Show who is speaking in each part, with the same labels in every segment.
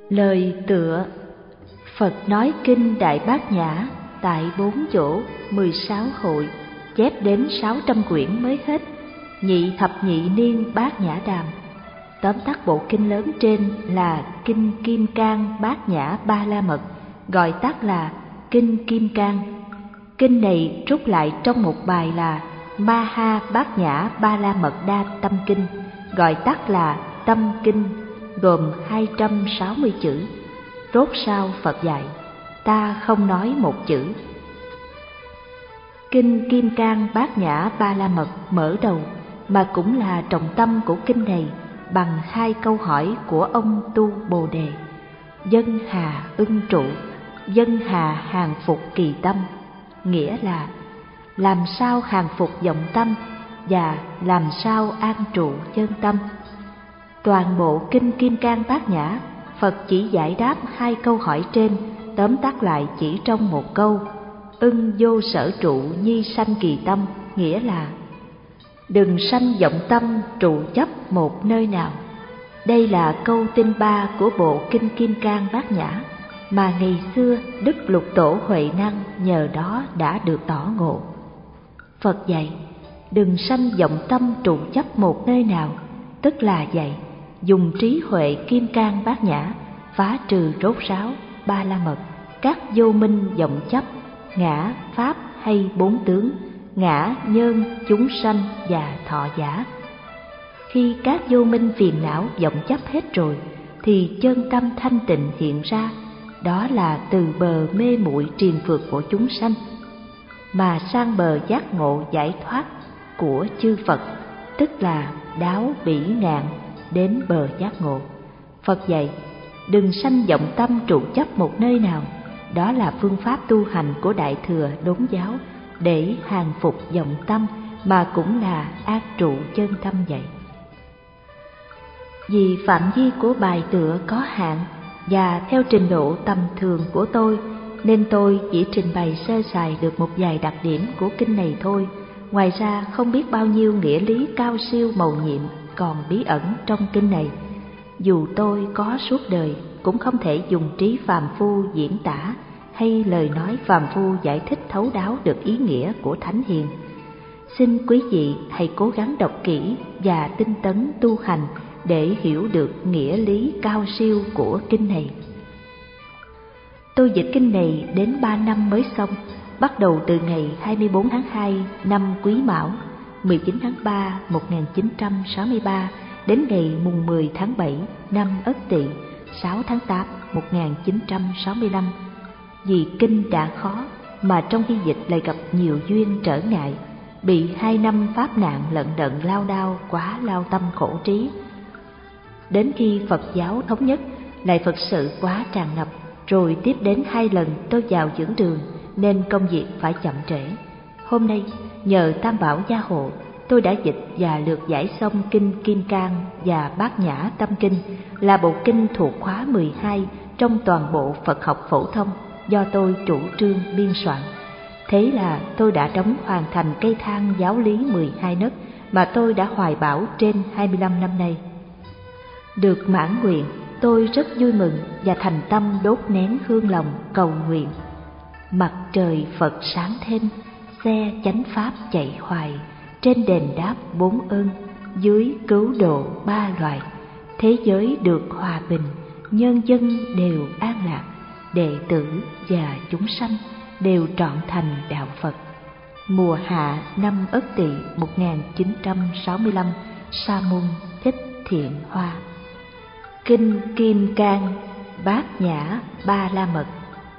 Speaker 1: Lời tựa: Phật nói kinh Đại Bát Nhã tại 4 chỗ, 16 hội, chép đến 600 quyển mới hết. Nhị thập nhị niên Bát Nhã Đàm. Tóm tắt bộ kinh lớn trên là Kinh Kim Cang Bát Nhã Ba La Mật, gọi tắt là Kinh Kim Cang. Kinh này trút lại trong một bài là Maha Bát Nhã Ba La Mật Đa Tâm Kinh, gọi tắt là Tâm Kinh, gồm 260 chữ. Rốt sau Phật dạy, ta không nói một chữ. Kinh Kim Cang Bát Nhã Ba La Mật mở đầu, mà cũng là trọng tâm của kinh này, bằng 2 câu hỏi của ông Tu Bồ Đề: Dân hà ưng trụ, dân hà hàng phục kỳ tâm. Nghĩa là làm sao hàng phục vọng tâm và làm sao an trụ chân tâm. Toàn bộ kinh Kim Cang Bát Nhã, Phật chỉ giải đáp 2 câu hỏi trên, tóm tắt lại chỉ trong một câu: ưng vô sở trụ nhi sanh kỳ tâm. Nghĩa là đừng sanh vọng tâm trụ chấp một nơi nào. Đây là câu tinh 3 của bộ kinh Kim Cang Bát Nhã, mà ngày xưa Đức Lục Tổ Huệ Năng nhờ đó đã được tỏ ngộ. Phật dạy đừng sanh vọng tâm trụ chấp một nơi nào, tức là dạy dùng trí huệ Kim Cang Bát Nhã phá trừ rốt ráo ba la mật, các vô minh vọng chấp, ngã, pháp hay 4 tướng, ngã, nhân, chúng sanh và thọ giả. Khi các vô minh phiền não vọng chấp hết rồi, thì chân tâm thanh tịnh hiện ra, đó là từ bờ mê muội triền phược của chúng sanh mà sang bờ giác ngộ giải thoát của chư Phật, tức là đáo bỉ ngạn đến bờ giác ngộ. Phật dạy đừng sanh vọng tâm trụ chấp một nơi nào, đó là phương pháp tu hành của Đại Thừa Đốn giáo để hàng phục vọng tâm, mà cũng là an trụ chân tâm vậy. Vì phạm vi của bài tựa có hạn và theo trình độ tầm thường của tôi, nên tôi chỉ trình bày sơ sài được một vài đặc điểm của kinh này thôi. Ngoài ra không biết bao nhiêu nghĩa lý cao siêu mầu nhiệm còn bí ẩn trong kinh này. Dù tôi có suốt đời cũng không thể dùng trí phàm phu diễn tả hay lời nói phàm phu giải thích thấu đáo được ý nghĩa của Thánh Hiền. Xin quý vị hãy cố gắng đọc kỹ và tinh tấn tu hành để hiểu được nghĩa lý cao siêu của kinh này. Tôi dịch kinh này đến 3 năm mới xong, bắt đầu từ ngày 24 tháng 2 năm Quý Mão, 19 tháng 3 1963 đến ngày mùng 10 tháng 7 năm Ất Tỵ, 6 tháng 8 1965. Vì kinh đã khó mà trong khi dịch lại gặp nhiều duyên trở ngại, bị 2 năm pháp nạn lận đận lao đao quá lao tâm khổ trí. Đến khi Phật giáo thống nhất, lại Phật sự quá tràn ngập, rồi tiếp đến 2 lần tôi vào dưỡng đường, nên công việc phải chậm trễ. Hôm nay nhờ Tam Bảo gia hộ, tôi đã dịch và lược giải xong kinh Kim Cang và Bát Nhã Tâm Kinh, là bộ kinh thuộc khóa 12 trong toàn bộ Phật học phổ thông do tôi chủ trương biên soạn. Thế là tôi đã đóng hoàn thành cây thang giáo lý 12 nấc mà tôi đã hoài bão trên 25 năm nay. Được mãn nguyện, tôi rất vui mừng và thành tâm đốt nén hương lòng cầu nguyện. Mặt trời Phật sáng thêm, xe chánh pháp chạy hoài, trên đền đáp 4 ơn, dưới cứu độ 3 loài. Thế giới được hòa bình, nhân dân đều an lạc, đệ tử và chúng sanh đều trọn thành đạo Phật. Mùa hạ năm Ất Tỵ 1965, Sa môn Thích Thiện Hoa. Kinh Kim Cang Bát Nhã Ba La Mật.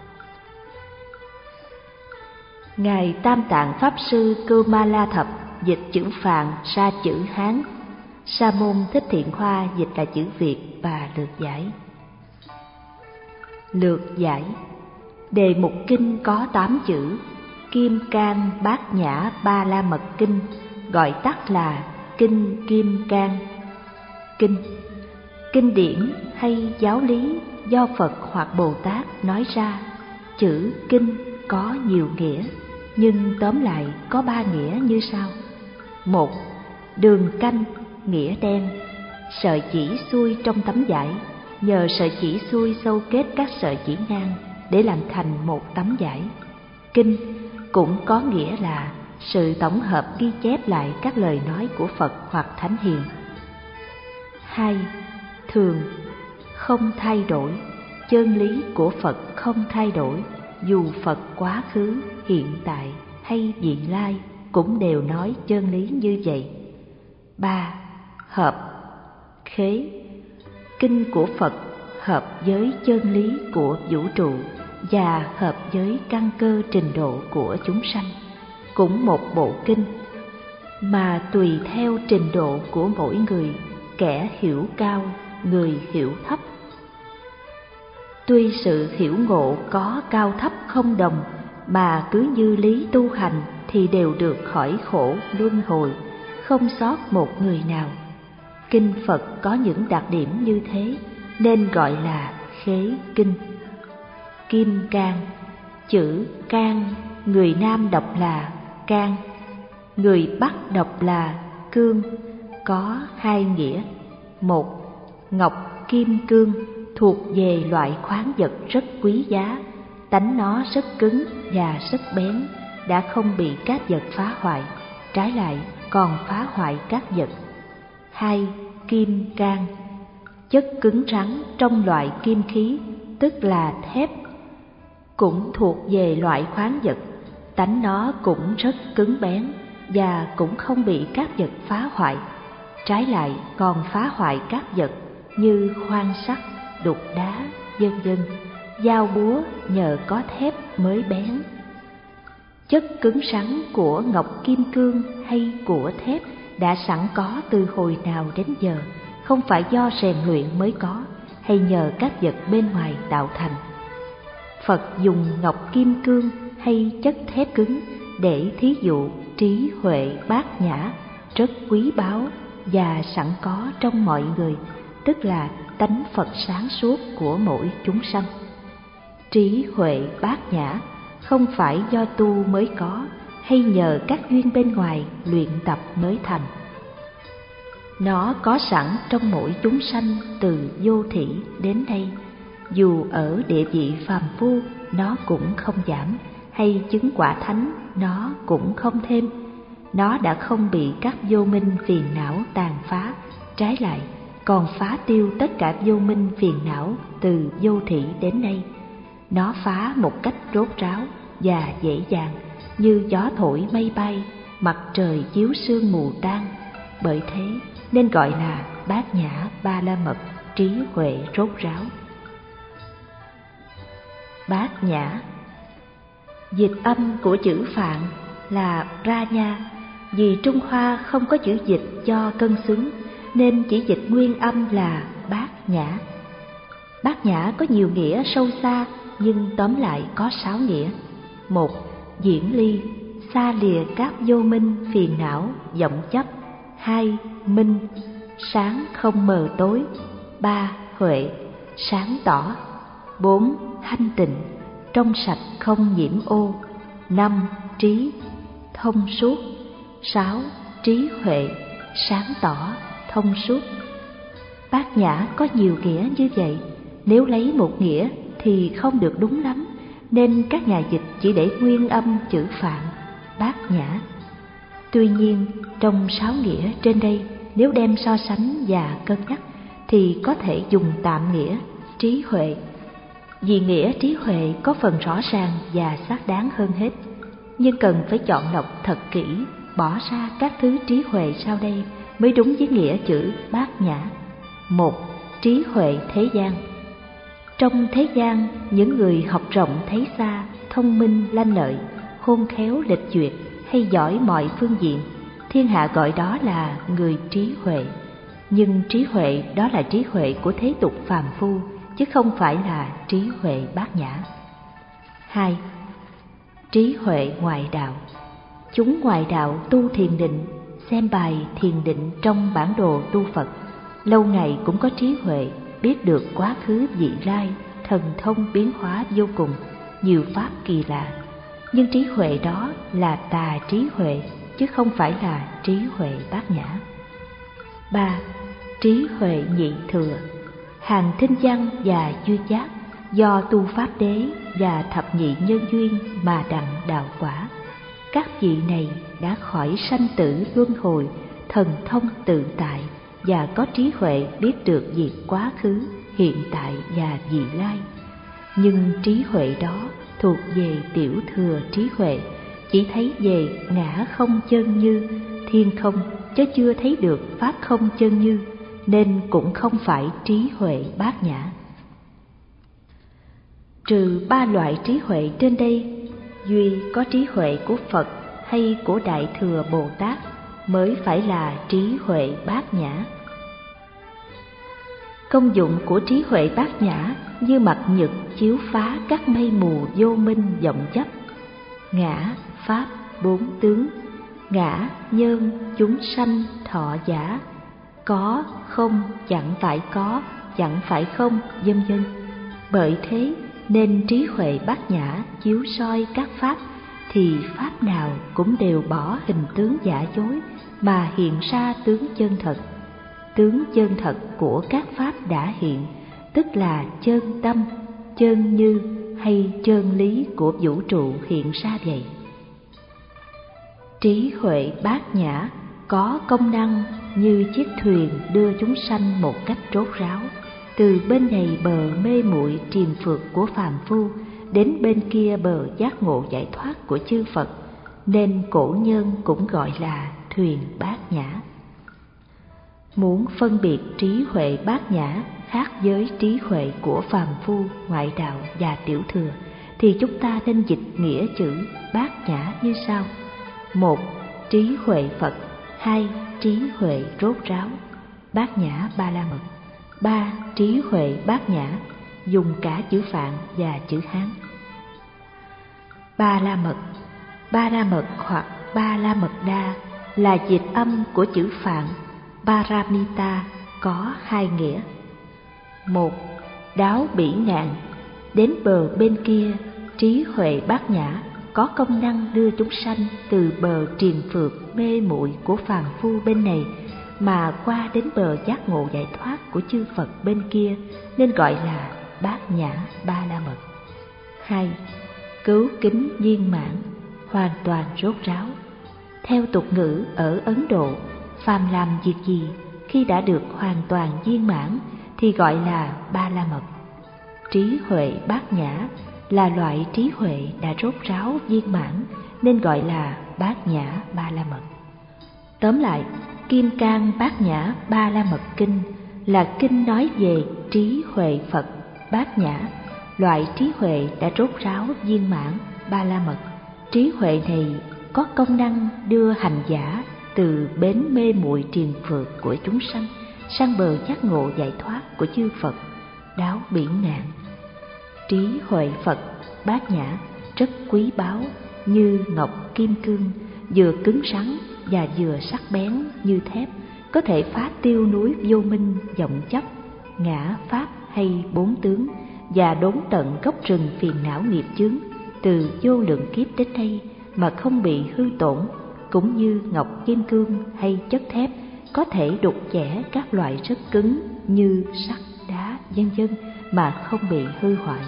Speaker 1: Ngài Tam Tạng Pháp Sư Cưu Ma La Thập dịch chữ Phạn ra chữ Hán, Sa môn Thích Thiện Hoa dịch là chữ Việt và lược giải. Lược giải: đề mục kinh có 8 chữ Kim Cang Bát Nhã Ba La Mật Kinh, gọi tắt là Kinh Kim Cang. Kinh điển hay giáo lý do Phật hoặc Bồ Tát nói ra. Chữ kinh có nhiều nghĩa, nhưng tóm lại có 3 nghĩa như sau. 1. Đường canh, nghĩa đen, sợi chỉ xuôi trong tấm vải, nhờ sợi chỉ xuôi sâu kết các sợi chỉ ngang để làm thành một tấm vải. Kinh cũng có nghĩa là sự tổng hợp ghi chép lại các lời nói của Phật hoặc Thánh Hiền. 2. Thường, không thay đổi. Chân lý của Phật không thay đổi, dù Phật quá khứ, hiện tại hay vị lai cũng đều nói chân lý như vậy. 3. Hợp, khế. Kinh của Phật hợp với chân lý của vũ trụ và hợp với căn cơ trình độ của chúng sanh. Cũng một bộ kinh, mà tùy theo trình độ của mỗi người, kẻ hiểu cao, người hiểu thấp. Tuy sự hiểu ngộ có cao thấp không đồng, mà cứ như lý tu hành thì đều được khỏi khổ luân hồi, không sót một người nào. Kinh Phật có những đặc điểm như thế nên gọi là khế kinh. Kim cang, chữ cang người Nam đọc là can, người Bắc đọc là cương, có hai nghĩa. Một, ngọc kim cương thuộc về loại khoáng vật rất quý giá, tánh nó rất cứng và rất bén, đã không bị các vật phá hoại, trái lại còn phá hoại các vật. 2. Kim cang, chất cứng rắn trong loại kim khí, tức là thép, cũng thuộc về loại khoáng vật, tánh nó cũng rất cứng bén và cũng không bị các vật phá hoại, trái lại còn phá hoại các vật như khoan sắt, đục đá, vân vân. Dao búa nhờ có thép mới bén. Chất cứng rắn của ngọc kim cương hay của thép đã sẵn có từ hồi nào đến giờ, không phải do rèn luyện mới có hay nhờ các vật bên ngoài tạo thành. Phật dùng ngọc kim cương hay chất thép cứng để thí dụ trí huệ bát nhã rất quý báu và sẵn có trong mọi người, tức là tánh Phật sáng suốt của mỗi chúng sanh. Trí huệ bát nhã không phải do tu mới có hay nhờ các duyên bên ngoài luyện tập mới thành. Nó có sẵn trong mỗi chúng sanh từ vô thỉ đến đây, dù ở địa vị phàm phu nó cũng không giảm, hay chứng quả thánh nó cũng không thêm. Nó đã không bị các vô minh phiền não tàn phá, trái lại còn phá tiêu tất cả vô minh phiền não từ vô thỉ đến nay. Nó phá một cách rốt ráo và dễ dàng, như gió thổi mây bay, mặt trời chiếu sương mù tan. Bởi thế nên gọi là bát nhã ba la mật, trí huệ rốt ráo. Bát nhã, dịch âm của chữ Phạn là ra nha, vì Trung Hoa không có chữ dịch cho cân xứng nên chỉ dịch nguyên âm là bát nhã. Bát nhã có nhiều nghĩa sâu xa, nhưng tóm lại có 6 nghĩa. 1. Diễn ly, xa lìa các vô minh phiền não vọng chấp. 2. Minh, sáng không mờ tối. 3. Huệ, sáng tỏ. 4. Thanh tịnh, trong sạch không nhiễm ô. 5. Trí, thông suốt. 6. Trí huệ, sáng tỏ, thông suốt. Bát nhã có nhiều nghĩa như vậy, nếu lấy một nghĩa thì không được đúng lắm, nên các nhà dịch chỉ để nguyên âm chữ Phạn, bát nhã. Tuy nhiên, trong 6 nghĩa trên đây, nếu đem so sánh và cân nhắc thì có thể dùng tạm nghĩa trí huệ, vì nghĩa trí huệ có phần rõ ràng và xác đáng hơn hết. Nhưng cần phải chọn lọc thật kỹ, bỏ ra các thứ trí huệ sau đây mới đúng với nghĩa chữ bát nhã. 1. Trí huệ thế gian. Trong thế gian, những người học rộng thấy xa, thông minh lanh lợi, khôn khéo lịch duyệt hay giỏi mọi phương diện, thiên hạ gọi đó là người trí huệ. Nhưng trí huệ đó là trí huệ của thế tục phàm phu, chứ không phải là trí huệ bát nhã. 2. Trí huệ ngoại đạo. Chúng ngoại đạo tu thiền định, xem bài thiền định trong bản đồ tu Phật, lâu ngày cũng có trí huệ, biết được quá khứ vị lai, thần thông biến hóa vô cùng, nhiều pháp kỳ lạ. Nhưng trí huệ đó là tà trí huệ, chứ không phải là trí huệ bát nhã. 3. Trí huệ nhị thừa. hàng thinh văn và duyên giác, do tu pháp đế và thập nhị nhân duyên mà đặng đạo quả. Các vị này đã khỏi sanh tử luân hồi, thần thông tự tại và có trí huệ biết được việc quá khứ, hiện tại và vị lai. Nhưng trí huệ đó thuộc về tiểu thừa trí huệ, chỉ thấy về ngã không chân như, thiên không, chứ chưa thấy được pháp không chân như, nên cũng không phải trí huệ bát nhã. Trừ ba loại trí huệ trên đây, duy có trí huệ của Phật hay của Đại Thừa Bồ Tát mới phải là trí huệ bát nhã. Công dụng của trí huệ bát nhã như mặt nhật chiếu phá các mây mù vô minh vọng chấp. Ngã, pháp, bốn tướng, ngã, nhân, chúng sanh, thọ giả, có, không, chẳng phải có, chẳng phải không, vân vân. Bởi thế nên trí huệ bát nhã chiếu soi các pháp, thì pháp nào cũng đều bỏ hình tướng giả dối mà hiện ra tướng chân thật. Tướng chân thật của các pháp đã hiện, tức là chân tâm, chân như hay chân lý của vũ trụ hiện ra vậy. Trí huệ bát nhã có công năng như chiếc thuyền đưa chúng sanh một cách rốt ráo, từ bên này bờ mê muội triền phượt của phàm phu đến bên kia bờ giác ngộ giải thoát của chư Phật, nên cổ nhân cũng gọi là thuyền bát nhã. Muốn phân biệt trí huệ bát nhã khác với trí huệ của phàm phu, ngoại đạo và tiểu thừa, thì chúng ta nên dịch nghĩa chữ bát nhã như sau: 1. Trí huệ Phật. 2. Trí huệ rốt ráo, bát nhã ba la mật. 3. Trí huệ bát nhã, dùng cả chữ Phạn và chữ Hán. Ba la mật. Ba la mật hoặc ba la mật đa là dịch âm của chữ Phạn Paramita, có hai nghĩa. 1. Đáo bỉ ngạn, đến bờ bên kia, trí huệ bát nhã có công năng đưa chúng sanh từ bờ triền phượt mê muội của phàm phu bên này mà qua đến bờ giác ngộ giải thoát của chư Phật bên kia, nên gọi là bát nhã ba la mật. 2. Cứu kính viên mãn, hoàn toàn rốt ráo. Theo tục ngữ ở Ấn Độ, phàm làm việc gì khi đã được hoàn toàn viên mãn thì gọi là ba la mật. Trí huệ bát nhã là loại trí huệ đã rốt ráo viên mãn, nên gọi là bát nhã ba la mật. Tóm lại, Kim Cang Bát Nhã Ba La Mật Kinh là kinh nói về trí huệ Phật bát nhã, loại trí huệ đã rốt ráo viên mãn ba la mật. Trí huệ này có công năng đưa hành giả từ bến mê muội triền phượt của chúng sanh sang bờ giác ngộ giải thoát của chư Phật, đáo bỉ ngạn. Trí huệ Phật bát nhã rất quý báu, như ngọc kim cương, vừa cứng rắn và vừa sắc bén như thép, có thể phá tiêu núi vô minh vọng chấp, ngã pháp hay bốn tướng, và đốn tận gốc rừng phiền não nghiệp chướng từ vô lượng kiếp đến đây mà không bị hư tổn, cũng như ngọc kim cương hay chất thép có thể đục chẻ các loại rất cứng như sắt, đá, vân vân mà không bị hư hoại.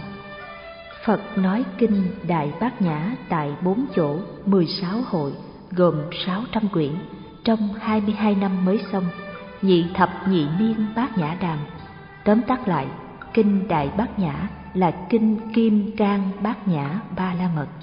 Speaker 1: Phật nói kinh Đại Bát Nhã tại 4 chỗ, 16 hội, gồm 600 quyển, trong 22 năm mới xong, nhị thập nhị niên Bát Nhã Đàm. Tóm tắt lại, kinh Đại Bát Nhã là kinh Kim Cang Bát Nhã Ba La Mật.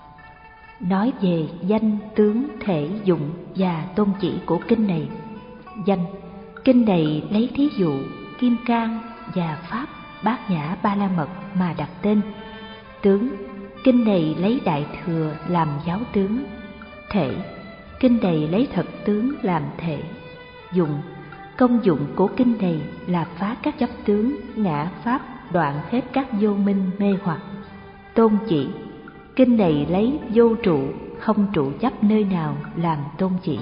Speaker 1: Nói về danh, tướng, thể, dụng và tôn chỉ của kinh này. Danh, kinh này lấy thí dụ Kim Cang và Pháp Bát Nhã Ba La Mật mà đặt tên. Tướng, kinh này lấy Đại Thừa làm giáo tướng. Thể, kinh này lấy thật tướng làm thể. Dụng, công dụng của kinh này là phá các chấp tướng, ngã pháp, đoạn hết các vô minh mê hoặc. Tôn chỉ, kinh này lấy vô trụ, không trụ chấp nơi nào làm tôn chỉ.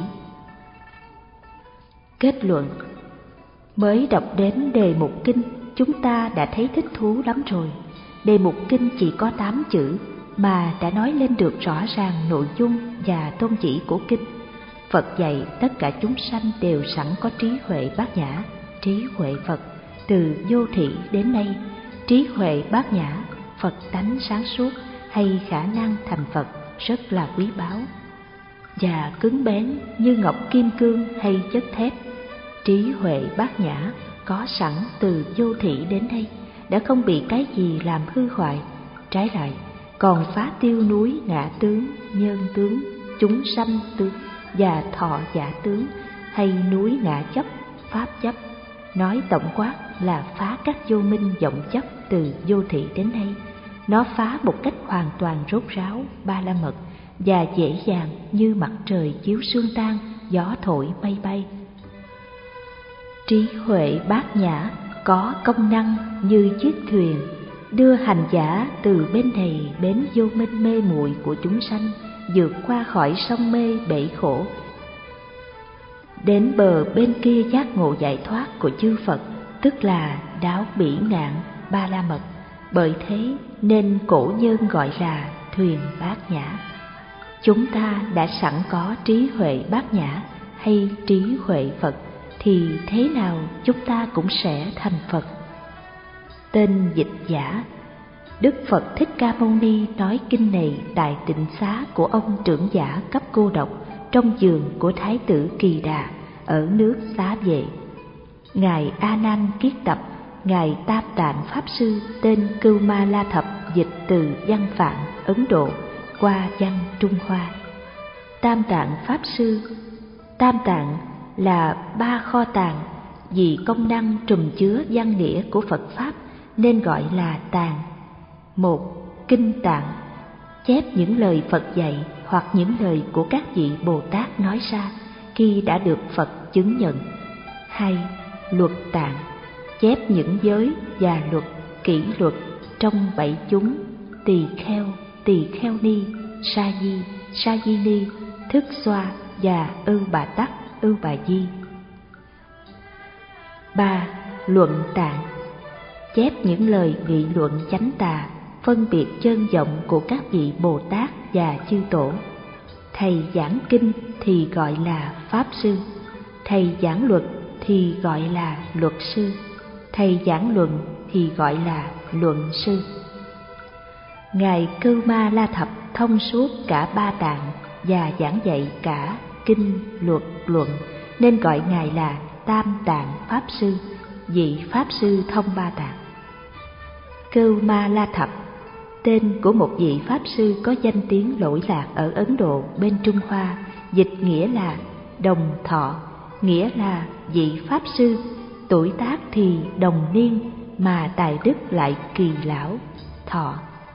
Speaker 1: Kết luận, mới đọc đến đề mục kinh, chúng ta đã thấy thích thú lắm rồi. Đề mục kinh chỉ có 8 chữ mà đã nói lên được rõ ràng nội dung và tôn chỉ của kinh. Phật dạy tất cả chúng sanh đều sẵn có trí huệ bát nhã, trí huệ Phật, từ vô thị đến nay, trí huệ bát nhã, Phật tánh sáng suốt hay khả năng thành Phật rất là quý báu. Và cứng bén như ngọc kim cương hay chất thép, trí huệ bát nhã có sẵn từ vô thị đến nay đã không bị cái gì làm hư hoại, trái lại còn phá tiêu núi ngã tướng, nhân tướng, chúng sanh tướng và thọ giả tướng, hay núi ngã chấp, pháp chấp. Nói tổng quát là phá các vô minh vọng chấp từ vô thị đến nay. Nó phá một cách hoàn toàn rốt ráo, ba la mật và dễ dàng như mặt trời chiếu sương tan, gió thổi mây bay. Trí huệ bát nhã có công năng như chiếc thuyền đưa hành giả từ bên này bến vô minh mê muội của chúng sanh, vượt qua khỏi sông mê bể khổ, đến bờ bên kia giác ngộ giải thoát của chư Phật, tức là đáo bỉ ngạn ba la mật. Bởi thế nên cổ nhân gọi là thuyền bát nhã. Chúng ta đã sẵn có trí huệ bát nhã hay trí huệ Phật, thì thế nào chúng ta cũng sẽ thành Phật. Tên dịch giả: Đức Phật Thích Ca Mâu Ni nói kinh này tại tịnh xá của ông trưởng giả cấp cô độc trong giường của Thái tử Kỳ Đà ở nước Xá Vệ. Ngài A Nan Kiết Tập, Ngài Tam Tạng Pháp Sư tên Cưu Ma La Thập dịch từ văn Phạn Ấn Độ qua văn Trung Hoa. Tam Tạng Pháp Sư, Tam Tạng là ba kho tàng, vì công năng trùm chứa văn nghĩa của Phật Pháp nên gọi là tàng. Một, kinh tạng, chép những lời Phật dạy hoặc những lời của các vị Bồ Tát nói ra khi đã được Phật chứng nhận. Hai, luật tạng, chép những giới và luật, kỷ luật trong bảy chúng tỳ kheo ni, sa di, sa di ni, thức xoa và ưu bà tắc, ưu bà di. Ba, luận tạng, chép những lời nghị luận chánh tà, phân biệt chân vọng của các vị Bồ Tát và chư tổ. Thầy giảng kinh thì gọi là Pháp Sư, thầy giảng luật thì gọi là Luật Sư, thầy giảng luận thì gọi là Luận Sư. Ngài Cưu Ma La Thập thông suốt cả ba tạng và giảng dạy cả kinh, luật, luận, nên gọi Ngài là Tam Tạng Pháp Sư, vị Pháp Sư thông ba tạng. Cưu Ma La Thập, tên của một vị Pháp Sư có danh tiếng lỗi lạc ở Ấn Độ bên Trung Hoa, dịch nghĩa là đồng thọ, nghĩa là vị Pháp Sư, tuổi tác thì đồng niên mà tài đức lại kỳ lão, thọ.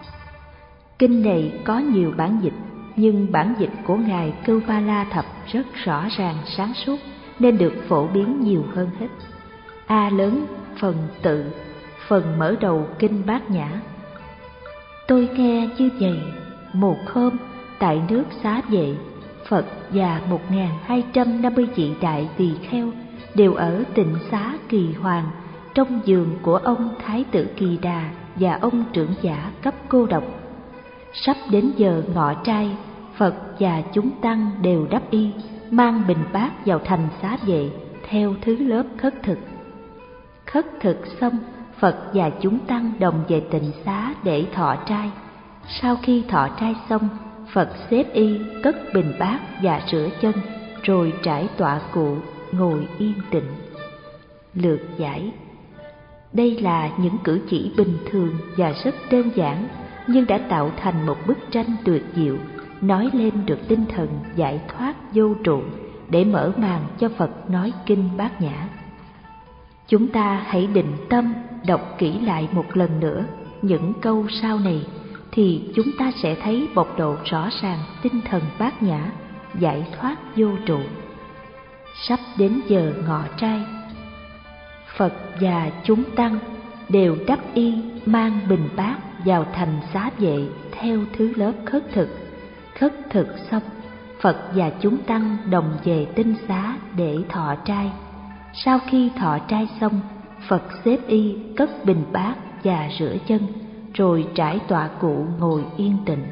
Speaker 1: Kinh này có nhiều bản dịch, nhưng bản dịch của Ngài Cưu Ma La Thập rất rõ ràng sáng suốt nên được phổ biến nhiều hơn hết. A lớn phần tự, phần mở đầu kinh Bát Nhã. Tôi nghe như vậy, một hôm tại nước Xá Vệ, Phật và 1250 vị đại tỳ kheo đều ở tịnh xá Kỳ Hoàng trong giường của ông Thái tử Kỳ Đà và ông trưởng giả cấp cô độc. Sắp đến giờ ngọ trai, Phật và chúng tăng đều đắp y, mang bình bát vào thành Xá Vệ theo thứ lớp khất thực. Khất thực xong, Phật và chúng tăng đồng về tịnh xá để thọ trai. Sau khi thọ trai xong, Phật xếp y, cất bình bát và rửa chân, rồi trải tọa cụ, ngồi yên tĩnh. Lược giải: đây là những cử chỉ bình thường và rất đơn giản, nhưng đã tạo thành một bức tranh tuyệt diệu, nói lên được tinh thần giải thoát vô trụ để mở màn cho Phật nói kinh Bát Nhã. Chúng ta hãy định tâm đọc kỹ lại một lần nữa những câu sau này, thì chúng ta sẽ thấy bộc lộ rõ ràng tinh thần Bát Nhã, giải thoát vô trụ. Sắp đến giờ ngọ trai, Phật và chúng tăng đều đắp y, mang bình bát vào thành Xá Vệ theo thứ lớp khất thực. Khất thực xong, Phật và chúng tăng đồng về tinh xá để thọ trai. Sau khi thọ trai xong, Phật xếp y, cất bình bát và rửa chân, rồi trải tọa cụ ngồi yên tĩnh.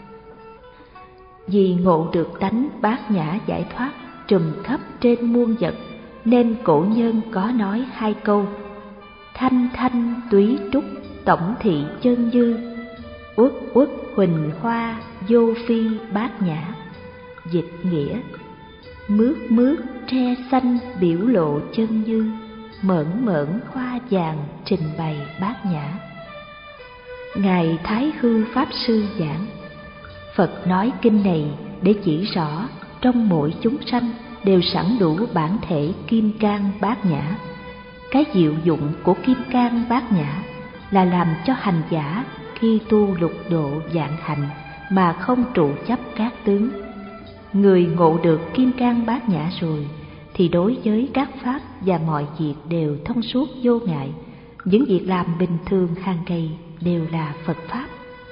Speaker 1: Vì ngộ được tánh Bát Nhã giải thoát trùm khắp trên muôn vật, nên cổ nhân có nói hai câu: thanh thanh túy trúc tổng thị chân dư, uất uất huỳnh hoa vô phi bát nhã. Dịch nghĩa: mướt mướt tre xanh biểu lộ chân dư, mởn mởn hoa vàng trình bày bát nhã. Ngài Thái Hư Pháp Sư giảng: Phật nói kinh này để chỉ rõ trong mỗi chúng sanh đều sẵn đủ bản thể kim cang bát nhã. Cái diệu dụng của kim cang bát nhã là làm cho hành giả khi tu lục độ vạn hạnh mà không trụ chấp các tướng. Người ngộ được kim cang bát nhã rồi thì đối với các pháp và mọi việc đều thông suốt vô ngại. Những việc làm bình thường hàng ngày đều là Phật pháp.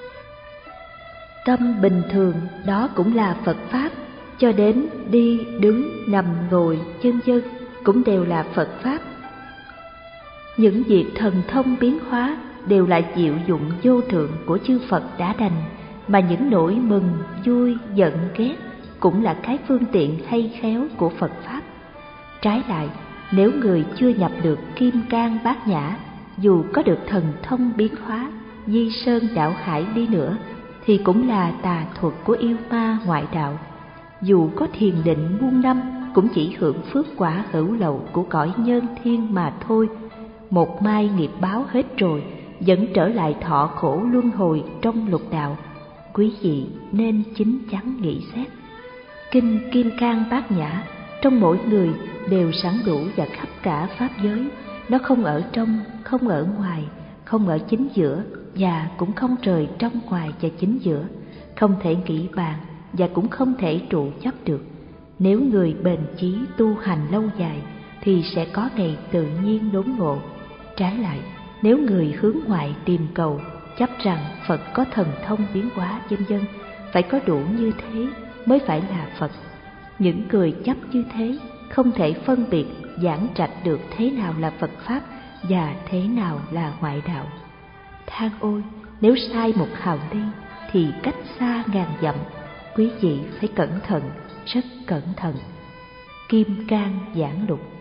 Speaker 1: Tâm bình thường đó cũng là Phật pháp, cho đến đi đứng nằm ngồi vân vân cũng đều là Phật pháp. Những việc thần thông biến hóa đều là diệu dụng vô thượng của chư Phật đã đành, mà những nỗi mừng, vui, giận, ghét cũng là cái phương tiện hay khéo của Phật pháp. Trái lại, nếu người chưa nhập được kim cang bát nhã, dù có được thần thông biến hóa, di sơn đảo hải đi nữa, thì cũng là tà thuật của yêu ma ngoại đạo. Dù có thiền định muôn năm, cũng chỉ hưởng phước quả hữu lậu của cõi nhân thiên mà thôi. Một mai nghiệp báo hết rồi, vẫn trở lại thọ khổ luân hồi trong lục đạo. Quý vị nên chín chắn nghĩ xét. Kinh Kim Cang Bát Nhã trong mỗi người đều sẵn đủ và khắp cả pháp giới. Nó không ở trong, không ở ngoài, không ở chính giữa, và cũng không rời trong ngoài và chính giữa, không thể nghĩ bàn và cũng không thể trụ chấp được. Nếu người bền chí tu hành lâu dài thì sẽ có ngày tự nhiên đốn ngộ. Trái lại, nếu người hướng ngoại tìm cầu, chấp rằng Phật có thần thông biến hóa vân vân, phải có đủ như thế mới phải là Phật. Những người chấp như thế không thể phân biệt giảng trạch được thế nào là Phật pháp và thế nào là ngoại đạo. Than ôi, nếu sai một hào ly thì cách xa ngàn dặm. Quý vị phải cẩn thận, rất cẩn thận. Kim Cang Giảng Lục.